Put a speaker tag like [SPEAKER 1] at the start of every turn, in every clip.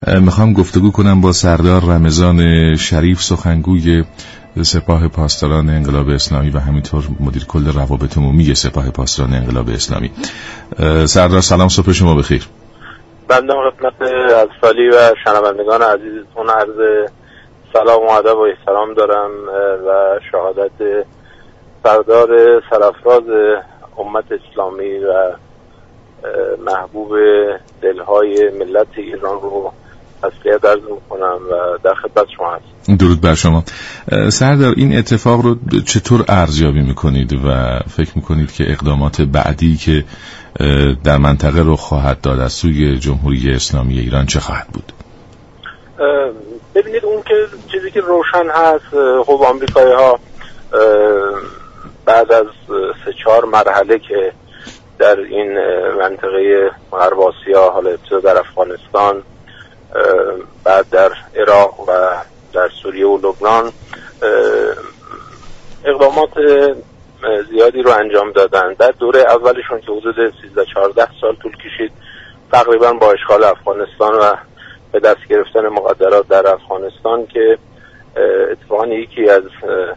[SPEAKER 1] میخوام گفتگو کنم با سردار رمضان شریف، سخنگوی سپاه پاسداران انقلاب اسلامی و همینطور مدیر کل روابط عمومی سپاه پاسداران انقلاب اسلامی. سردار سلام، صبح شما بخیر.
[SPEAKER 2] بنده خدمت اصفالی و شنوندگان عزیزتون عرض سلام و ادب و احترام دارم و شهادت سردار سرافراز امت اسلامی و محبوب دلهای ملت ایران رو تسلیت عرض میکنم و در خدمت شما هستم.
[SPEAKER 1] درود بر شما. سردار، این اتفاق رو چطور ارزیابی میکنید و فکر میکنید که اقدامات بعدی که در منطقه رو خواهد داد از سوی جمهوری اسلامی ایران چه خواهد بود؟
[SPEAKER 2] ببینید، اون که چیزی که روشن هست، خب آمریکایی ها بعد از 3-4 مرحله که در این منطقه غرب آسیا، حالا ابتدا در افغانستان، بعد در عراق و در سوریه و لبنان اقدامات زیادی رو انجام دادن. در دوره اولشون که حدود 13-14 سال طول کشید تقریبا با اشغال افغانستان و به دست گرفتن مقدرات در افغانستان، که اتفاقا یکی از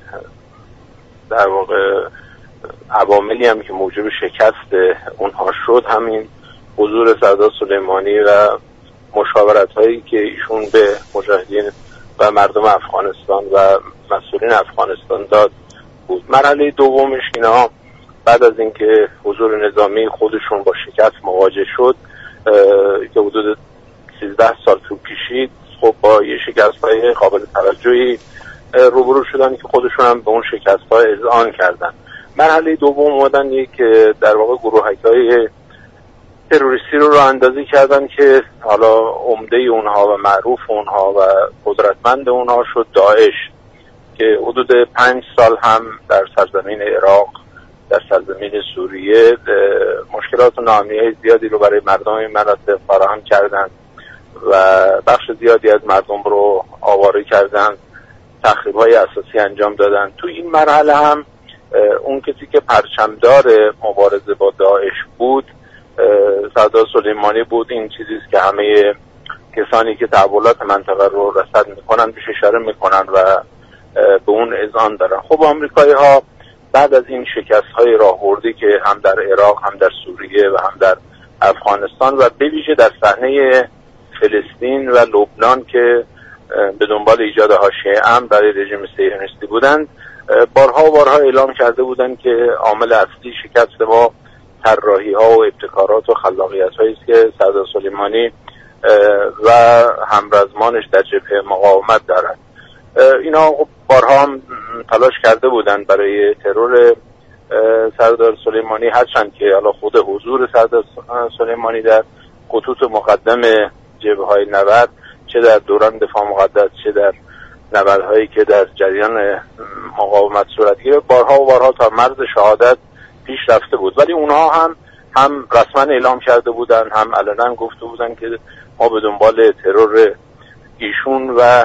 [SPEAKER 2] در واقع عواملی هم که موجب شکست اونها شد همین حضور سردار سلیمانی و مشاورت هایی که ایشون به مجاهدین و مردم افغانستان و مسئولین افغانستان داد بود. مرحله دومش اینا بعد از اینکه حضور نظامی خودشون با شکست مواجه شد که حدود 13 سال طول کشید، خب با یه شکست های قابل توجهی روبرو شدن که خودشون هم به اون شکست های اذعان کردن. مرحله دوم اومدن یک در واقع گروهک‌های تروریستی رو اندازی کردن که حالا عمده اونها و معروف اونها و قدرتمند اونها شد داعش، که حدود 5 سال هم در سرزمین عراق، در سرزمین سوریه مشکلات و ناامنی‌های زیادی رو برای مردم این مناطق فراهم کردن و بخش زیادی از مردم رو آواره کردن، تخریب‌های اساسی انجام دادن. تو این مرحله هم اون کسی که پرچمدار مبارزه با داعش بود سردار سلیمانی بود. این چیزی است که همه کسانی که تحولات منطقه رو رصد میکنن بهش اشاره میکنن و به اون اذعان دارن. خب آمریکایی ها بعد از این شکست های راهبردی که هم در عراق، هم در سوریه و هم در افغانستان و به ویژه در صحنه فلسطین و لبنان که به دنبال ایجاد حاشیه امن برای رژیم صهیونیستی بودند، بارها و بارها اعلام کرده بودند که عامل اصلی شکست ما طراحی ها و ابتکارات و خلاقیت هایی است که سردار سلیمانی و همرزمانش در جبهه مقاومت دارند. اینا بارها هم تلاش کرده بودند برای ترور سردار سلیمانی، هرچند که حالا خود حضور سردار سلیمانی در خطوط مقدم جبهه های نبرد، چه در دوران دفاع مقدس چه در نبردهایی که در جریان مقاومت صورت گرفت، بارها و بارها تا مرز شهادت پیش رفته بود. ولی اونها هم رسما اعلام کرده بودن، هم علنا گفته بودن که ما به دنبال ترور ایشون و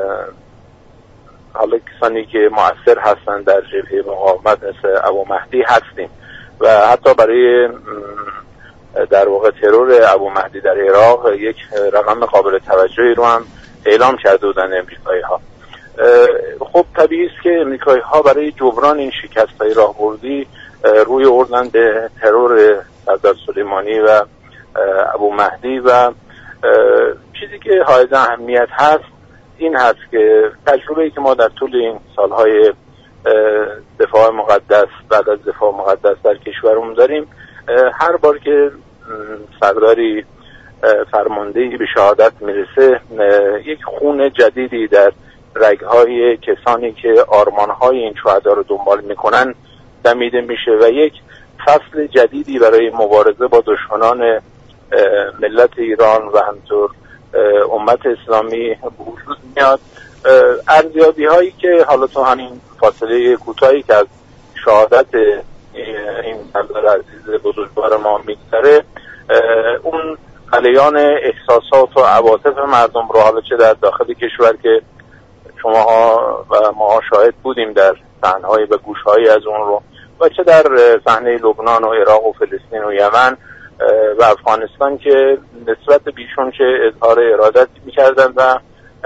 [SPEAKER 2] حالا کسانی که مؤثر هستن در جبهه مقاومت مثل ابو مهدی هستیم و حتی برای در واقع ترور ابو مهدی در عراق یک رقم قابل توجهی رو هم اعلام کرده بودن امریکایی ها. خب طبیعی است که امریکایی ها برای جبران این شکست های راهبردی روی آوردن به ترور سردار سلیمانی و ابو مهدی و چیزی که حائز اهمیت هست این هست که تجربه‌ای که ما در طول این سالهای دفاع مقدس بعد از دفاع مقدس در کشورمون داریم، هر بار که سرداری فرماندهی به شهادت میرسه یک خون جدیدی در رگ‌های کسانی که آرمان‌های این شهدا رو دنبال میکنن دمیده میشه و یک فصل جدیدی برای مبارزه با دشمنان ملت ایران و همینطور امت اسلامی وجود میاد. ارزیابی هایی که حالا تو همین فاصله کوتاهی که از شهادت این سردار عزیز بزرگوار ما میگذره، اون غلیان احساسات و عواطف مردم رو، حالا چه در داخل کشور که شماها و ما شاهد بودیم در صحنه‌های و گوشهایی از اون رو، و چه در صحنه لبنان و عراق و فلسطین و یمن، و افغانستان که نسبت بیشون چه اظهار ارادتی میکردن و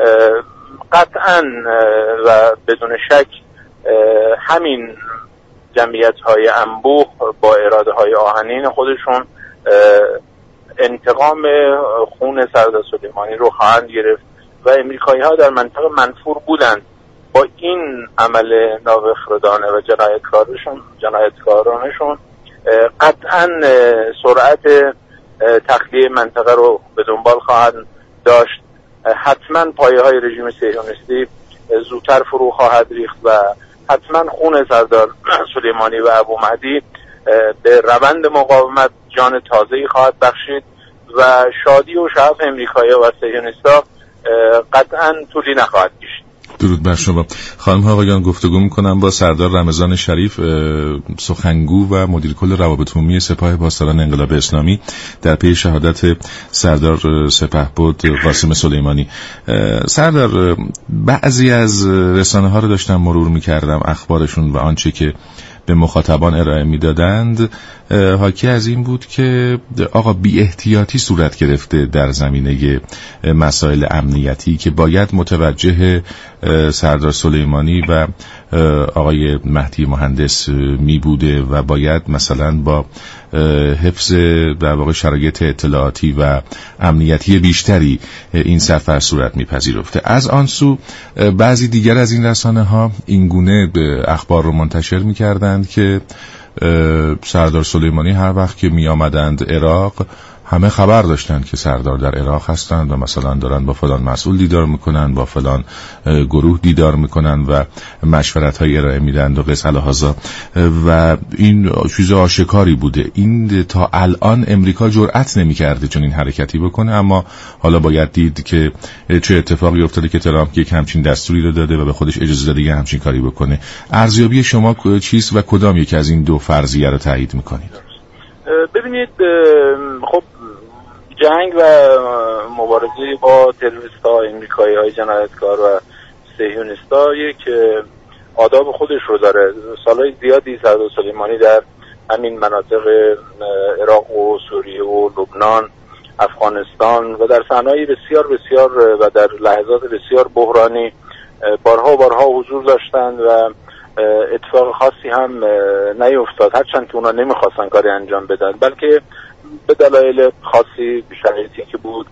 [SPEAKER 2] قطعا و بدون شک همین جمعیت‌های انبوه با اراده‌های آهنین خودشون انتقام خون سردار سلیمانی رو خواهند گرفت و امریکایی‌ها در منطقه منفور بودند با این عمل نابخردانه و جنایتکارانشون قطعا سرعت تخلیه منطقه رو به دنبال خواهند داشت. حتما پایه‌های رژیم صهیونیستی زودتر فرو خواهد ریخت و حتما خون سردار سلیمانی و ابو مهدی به روند مقاومت جان تازه‌ای خواهد بخشید و شادی و شعف امریکایی و صهیونیست‌ها قطعا طولی نخواهد کشید.
[SPEAKER 1] درود بر شما. خانم ها آقایان، گفتگو میکنم با سردار رمضان شریف، سخنگو و مدیر کل روابط عمومی سپاه پاسداران انقلاب اسلامی در پی شهادت سردار سپهبد قاسم سلیمانی. سردار، بعضی از رسانه ها رو داشتم مرور میکردم، اخبارشون و آنچه که به مخاطبان ارائه میدادند حاکی از این بود که آقا بی احتیاطی صورت گرفته در زمینه مسائل امنیتی که باید متوجه سردار سلیمانی و آقای مهدی مهندس می بوده و باید مثلا با حفظ در واقع شرایط اطلاعاتی و امنیتی بیشتری این سفر صورت میپذیرفته. از آن سو بعضی دیگر از این رسانه ها این گونه به اخبار رو منتشر میکردند که سردار سلیمانی هر وقت که می آمدند عراق همه خبر داشتند که سردار در عراق هستند و مثلا دارن با فلان مسئول دیدار میکنن، با فلان گروه دیدار میکنن و مشورت های ارائه میدن و قصه الهازا و این چیز آشکاری بوده. این تا الان امریکا جرأت نمیکرده چون این حرکتی بکنه، اما حالا باید دید که چه اتفاقی افتاده که ترامپ یک همچین دستوری رو داده و به خودش اجازه داده یه همچین کاری بکنه. ارزیابی شما چیست و کدام یک از این دو فرضیه رو تایید میکنید؟
[SPEAKER 2] ببینید، خب جنگ و مبارزه با تروریست‌ها، امریکایی‌های جنایتکار و صهیونیست‌ها یک آداب خودش رو داره. سالهای زیادی سردار سلیمانی در همین مناطق عراق و سوریه و لبنان، افغانستان و در صحنه‌های بسیار بسیار و در لحظات بسیار بحرانی بارها حضور داشتند و اتفاق خاصی هم نیفتاد، هرچند که اونا نمیخواستن کاری انجام بدن، بلکه به دلایل خاصی شرایطی که بود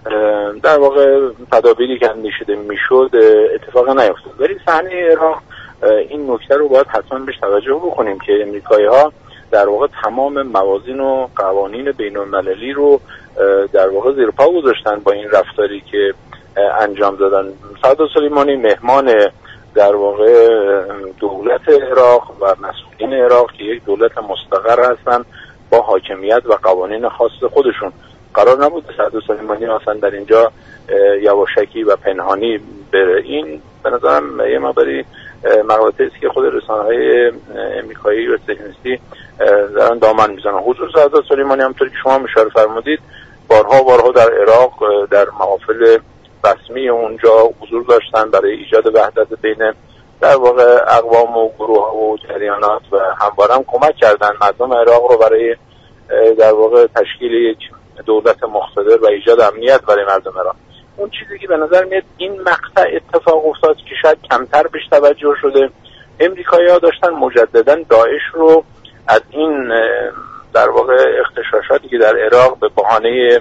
[SPEAKER 2] در واقع تدابیری که اندیشیده میشد اتفاق نیفتاد. ولی صحنه عراق این نکته رو باید حتما بهش توجه بکنیم که امریکایی‌ها در واقع تمام موازین و قوانین بین‌المللی رو در واقع زیر پا گذاشتن با این رفتاری که انجام دادن. سردار سلیمانی مهمان در واقع دولت عراق و مسئولین عراق که یک دولت مستقر هستن با حاکمیت و قوانین خاص خودشون، قرار نبود سردار سلیمانی اصلا در اینجا یواشکی و پنهانی بره. این به نظرم یه مقداری مقاطعی است که خود رسانه‌های امریکایی و صهیونیستی دارن دامن میزنن. حضور سردار سلیمانی همونطور که شما اشاره فرمودید بارها در عراق در محافل رسمی اونجا حضور داشتن برای ایجاد وحدت بین در واقع اقوام و گروه و جریانات و همواره هم کمک کردن مردم عراق رو برای در واقع تشکیل یک دولت مقتدر و ایجاد امنیت برای مردم عراق. اون چیزی که به نظر میاد این مقطع اتفاق افتاد که شاید کمتر بهش توجه شده، امریکایی‌ها داشتن مجددا داعش رو از این در واقع اغتشاشاتی که در عراق به بهانه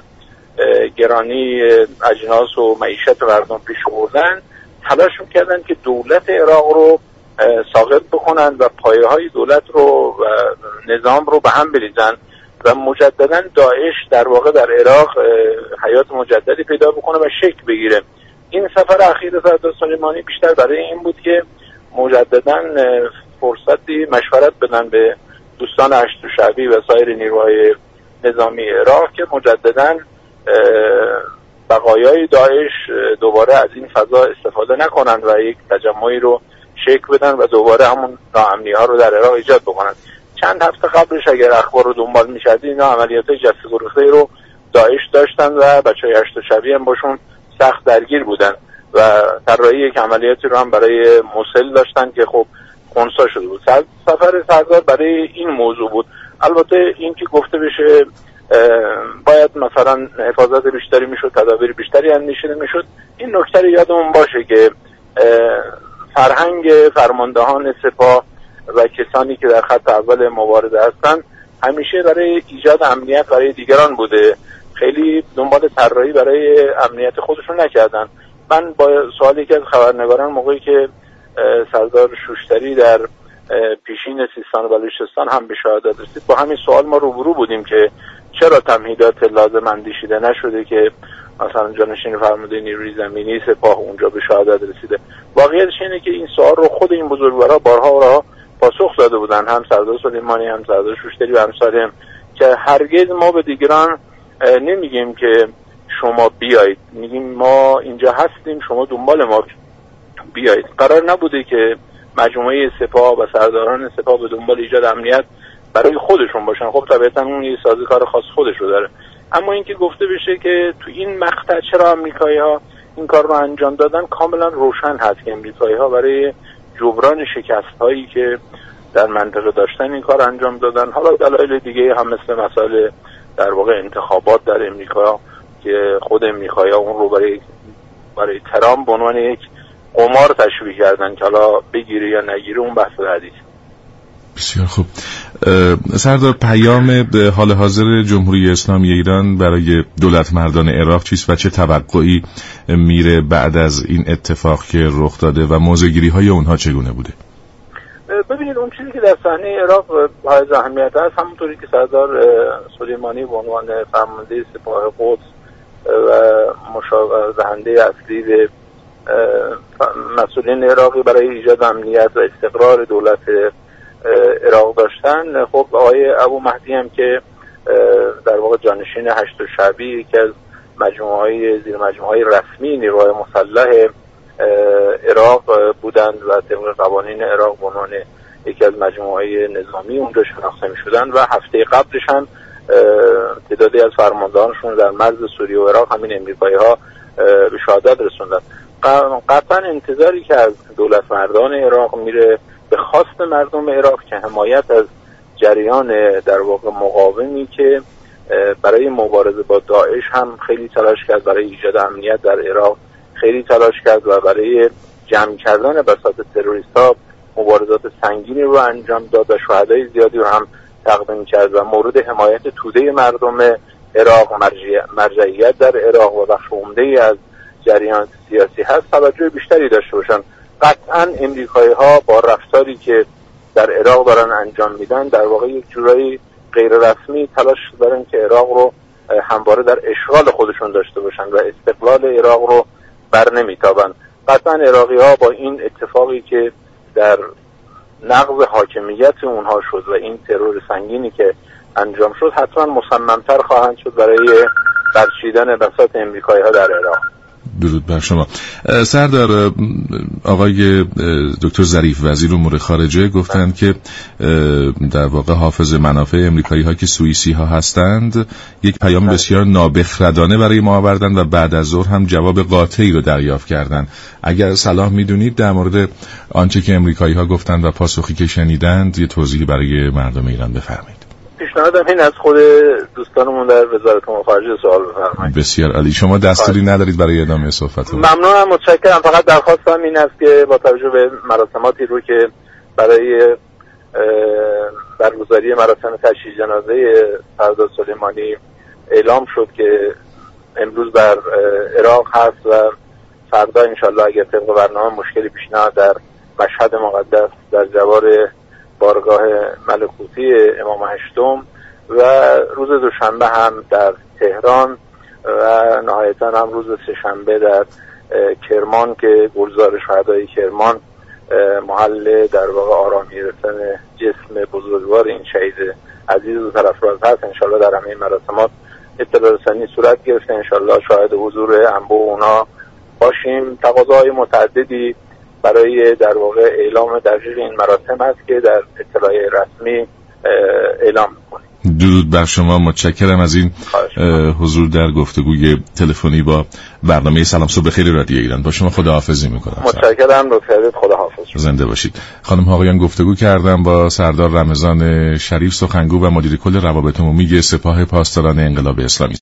[SPEAKER 2] گرانی اجناس و معیشت مردم پیش آوردن تلاش می‌کردن که دولت عراق رو ساقط بکنن و پایه‌های دولت رو و نظام رو به هم بریزن و مجددا داعش در واقع در عراق حیات مجددی پیدا بکنه و شکل بگیره. این سفر اخیر سردار سلیمانی بیشتر برای این بود که مجددا فرصتی مشورت بدن به دوستان هشت شعبی و سایر نیروهای نظامی عراق که مجددا بقایای داعش دوباره از این فضا استفاده نکنن و یک تجمعی رو شکل بدن و دوباره همون ناامنی‌ها رو در عراق ایجاد بکنن. چند هفته قبلش اگر اخبار رو دنبال می‌کردید اینا عملیات‌های جسته گریخته رو داعش داشتن و بچه‌های هشت شعبی هم باشون سخت درگیر بودن و طراحی یک عملیاتی رو هم برای موصل داشتن که خب خنثی شده بود. سفر سردار برای این موضوع بود. البته این که گفته بشه باید مثلا حفاظت بیشتری میشد، تدابیر بیشتری اندیشیده میشد. این نکته یادمون باشه که فرهنگ فرماندهان سپاه و کسانی که در خط اول مبارزه هستن همیشه برای ایجاد امنیت برای دیگران بوده، خیلی دنبال طراحی برای امنیت خودشون نکردن. من با سوالی که از خبرنگاران موقعی که سردار شوشتری در پیشین سیستان و بلوچستان هم به شهادت رسید، با همین سوال ما روبرو بودیم که چرا تمهیدات لازم اندیشیده نشده که مثلا جانشین فرمانده نیروی زمینی سپاه اونجا به شهادت رسیده. واقعیتش اینه که این سوال رو خود این بزرگوارا بارها پاسخ داده بودن، هم سردار سلیمانی هم سردار شوشتری و امثالهم، که هرگز ما به دیگران نمیگیم که شما بیایید، میگیم ما اینجا هستیم شما دنبال ما بیایید. قرار نبوده که مجموعه سپاه و سرداران سپاه به دنبال ایجاد امنیت برای خودشون باشن. خب طبیعتا اون یه سازوکار خاص خودش رو داره، اما اینکه گفته بشه که تو این مقطع چرا آمریکایی‌ها این کار رو انجام دادن، کاملا روشن هست که آمریکایی‌ها برای جبران شکست‌هایی که در منطقه داشتن این کار انجام دادن. حالا دلایل دیگه هم مثل مسائل در واقع انتخابات در امریکا که خود امریکایی‌ها اون رو برای ترامپ به عنوان یک قمار تشبیه کردن که حالا بگیره یا نگیره اون بحث بعدی.
[SPEAKER 1] بسیار خوب. سردار، پیام به حال حاضر جمهوری اسلامی ایران برای دولت مردان عراق چیست و چه توقعی میره بعد از این اتفاق که رخ داده و موضع‌گیری‌های اونها چگونه بوده؟
[SPEAKER 2] ببینید اون چیزی که در صحنه عراق حائز اهمیت است، همونطوری که سردار سلیمانی به عنوان فرمانده سپاه قدس و مشاور دهنده اصلی به مسئولین عراقی برای ایجاد امنیت و استقرار دولت عراق داشتن، خب آقای ابو مهدی هم که در واقع جانشین هشت شعبی یکی از زیر مجموعه‌های رسمی نیروهای مسلح عراق بودند و طبق قوانین عراق به عنوان یکی از مجموعه‌های نظامی اونجا شناخته می‌شدند و هفته قبلش هم تعدادی از فرماندهانشون در مرز سوریه و عراق همین امریکایی‌ها به شهادت رسوندند. قطعا انتظاری که از دولت مردان عراق میره به خواست مردم عراق که حمایت از جریان در واقع مقاومی که برای مبارزه با داعش هم خیلی تلاش کرد، برای ایجاد امنیت در عراق خیلی تلاش کرد و برای جمع کردن بساط تروریست‌ها مبارزات سنگینی رو انجام داد و شهدای زیادی رو هم تقدیم کرد و مورد حمایت توده مردم عراق، مرجعیت در عراق و بخش عمده‌ای از جریان سیاسی هست، توجه بیشتری داشته باشن. قطعاً امریکایی‌ها با رفتاری که در عراق دارن انجام میدن در واقع یک جورایی غیر رسمی تلاش دارن که عراق رو همواره در اشغال خودشون داشته باشن و استقلال عراق رو بر نمیتابن. قطعاً عراقی‌ها با این اتفاقی که در نقض حاکمیت اونها شد و این ترور سنگینی که انجام شد حتما مصممتر خواهند شد برای برچیدن بساط امریکایی‌ها در عراق.
[SPEAKER 1] درود بر شما. سردار، آقای دکتر ظریف وزیر امور خارجه گفتند که در واقع حافظ منافع امریکایی‌ها که سوئیسی‌ها هستند یک پیام بسیار نابخردانه برای ما آوردند و بعد از ظهر هم جواب قاطعی رو دریافت کردند. اگر صلاح می‌دونید در مورد آنچه که امریکایی‌ها گفتند و پاسخی که شنیدند یه توضیحی برای مردم ایران بفرمایید.
[SPEAKER 2] پیشنهادم این از خود دوستانمون در وزارت امور خارجه سوال بفرمایید.
[SPEAKER 1] بسیار عالی. شما دستوری ندارید برای ادامه صحبتتون؟
[SPEAKER 2] ممنونم، متشکرم. فقط درخواستم این است که با توجه به مراسماتی رو که برای برگزاری مراسم تشییع جنازه سردار سلیمانی اعلام شد که امروز در عراق هست و فردا انشالله اگر طبق برنامه مشکلی پیش نیاد در مشهد مقدس در جوار بارگاه ملکوتی امام هشتم و روز دوشنبه هم در تهران و نهایتا هم روز سه‌شنبه در کرمان که گلزار شهدای کرمان محل در واقع آرامی رسن جسم بزرگوار این شهید عزیز و سرفراز هست. انشالله در همه مراسمات اطلاع رسانی صورت گرفته، انشالله شاهد حضور انبوه اونا باشیم. تقاضاهای متعددی برای در واقع اعلام دقیق این مراسم هست که در اطلاع رسمی اعلام می‌کنیم.
[SPEAKER 1] درود بر شما، متشکرم از این حضور در گفتگوی تلفنی با برنامه سلام صبح خیر رادیو ایران. با شما خداحافظی می‌کنم.
[SPEAKER 2] متشکرم، لطفاً خداحافظ.
[SPEAKER 1] زنده باشید. خانم ها آقایان، گفتگو کردم با سردار رمضان شریف سخنگو و مدیر کل روابط عمومی سپاه پاسداران انقلاب اسلامی.